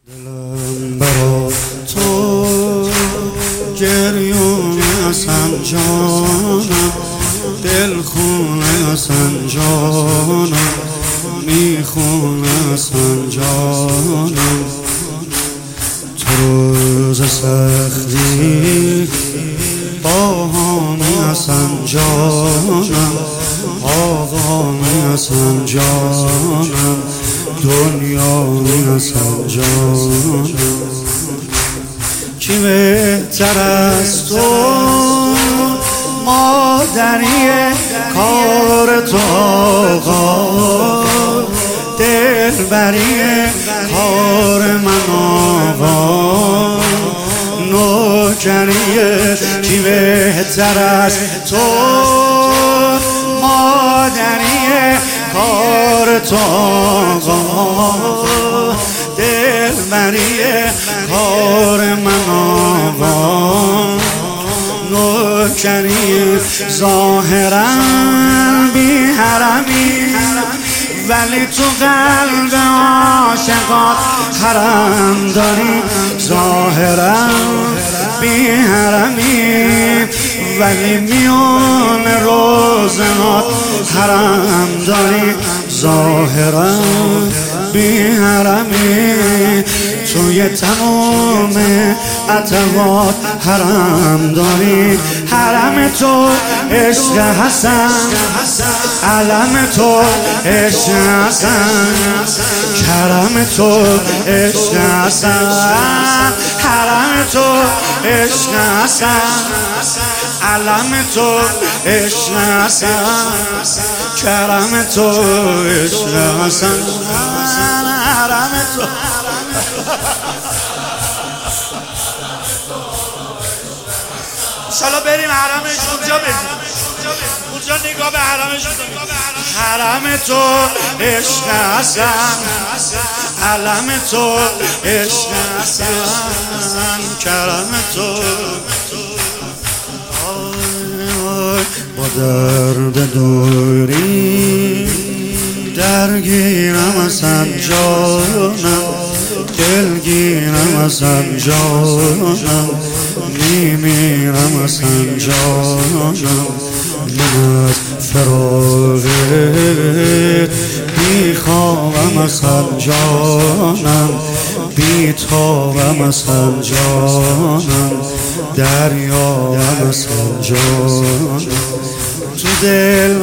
دلم برا تو گریون هستن جانم، دل خونه هستن جانم، میخونه هستن جانم. تو روز سختی با همی هستن جانم، آقامی هستن جانم، دنیایی هستن جانم. کی بهتر از تو مادری کار تو آقا، دلبری کار من آقا، نوکریه. کی بهتر از تو مادری کار تو آقا، دلبری کار من آقا، نوکری. ظاهرا بی حرمی ولی تو قلب عاشقات حرم داری. ظاهرا بی حرمی ولی میون روزنات حرم داری. ظاهرا بی حرمی توی تمام اطوات حرم داری. حرم تو عشق حسن، علم تو عشق حسن، کرم تو عشق حسن، حرم تو عشق حسن، علم تو عشق حسن، کرم تو عشق حسن، حرم تو. انشالله بریم حرمش اونجا بریم، اونجا نگاه به حرمش بکنیم. حرم تو عشق حسن، علم تو عشق حسن، کرم تو. با درد دوری درگیرم ازن جانم، دلگیرم ازن جانم، میمیرم ازن جانم. من از فراقت بیخوابم ازن جانم، بیتابم ازن جانم، دریابم ازن جانم. تو دل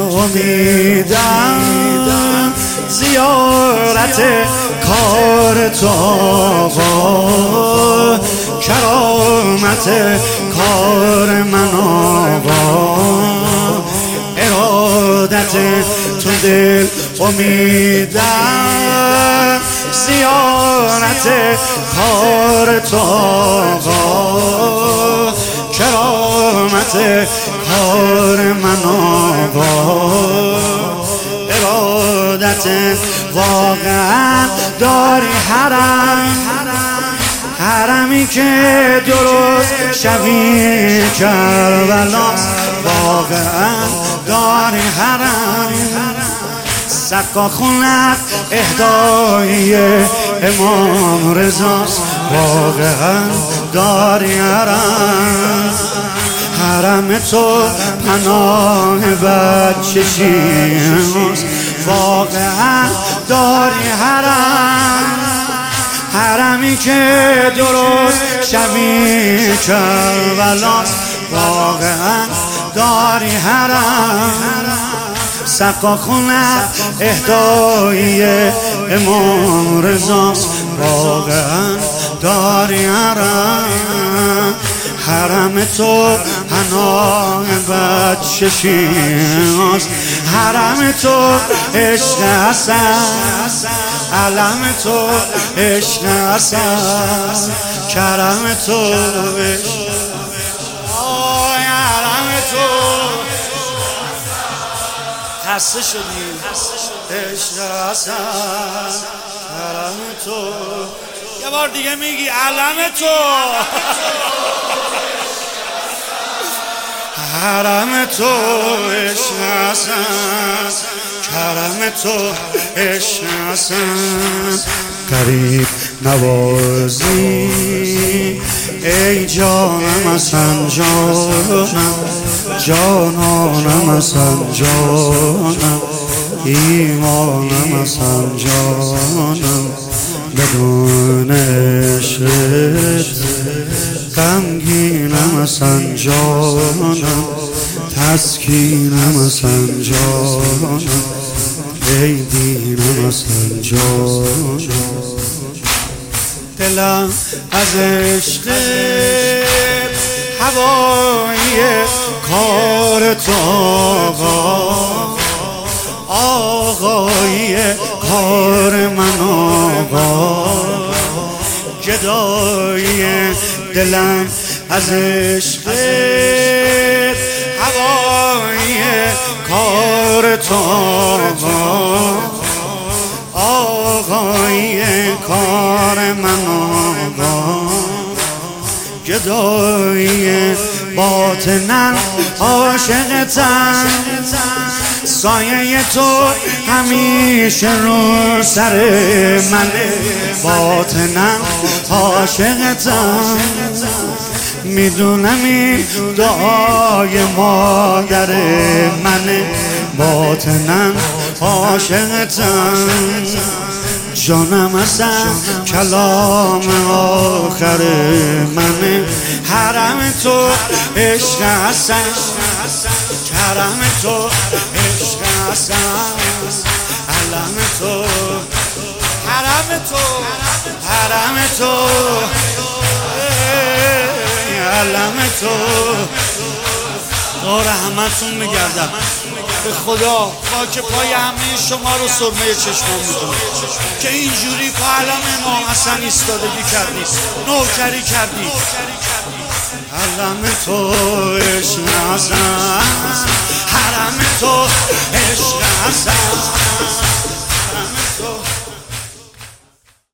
امیدم زیارت کار تو آقا، کرامت کار من آقا، ارادت تو دل امیدم زیارت کار تو آقا، کرامت کار من آقا، ارادت. واقعا داری حرم، حرمی که درست شبیه کربلاست. واقعا داری حرم، سقا خونت اهدای امام رضاست. واقعا داری حرم، حرم تو پناه بچه شیماست. واقعا داری حرم، حرمی که درست شبیه کربلاست. واقعا داری حرم، سقا خونت اهدای امام رضاست. واقعا داری حرم، حرم تو پناه بچه شیماست. حرم تو عشق حسن، علم تو عشق حسن، کرم تو عشق. آی حرم تو خسته شدیم. عشق حسن، کرم تو. یه بار دیگه میگی علم تو. حرم تو عشق حسن، کرم تو عشق حسن، غریب نوازی ای جانم اصلا جانم جانانم اصلا جانم ایمانم اصلا جانم بدون عشقت غمگینم اصلا جانم تسکینم اصلا جانم ای دینم اصلا جانم دلم از عشق هوای کار تو آقای کار من آقا گدای دلم از عشق هوای کار تو آقای کار من آقا گدای باطنن عاشقتم سایه تو همیشه رو سر من باطنن عاشقتم میدونم این دعای مادر من باطنن عاشقتم جانم اصلا کلام آخر من حرم تو عشق اصلا کرم تو عشق اصلا علم تو حرم تو حرم تو علم تو دور همتون میگردم به خدا خاک پای همه شما رو سرمه چشمان میکنم که اینجوری پا علم امام حسن ایستادگی کردی نوکری کردی علم تو عشق حسن حرم تو عشق حسن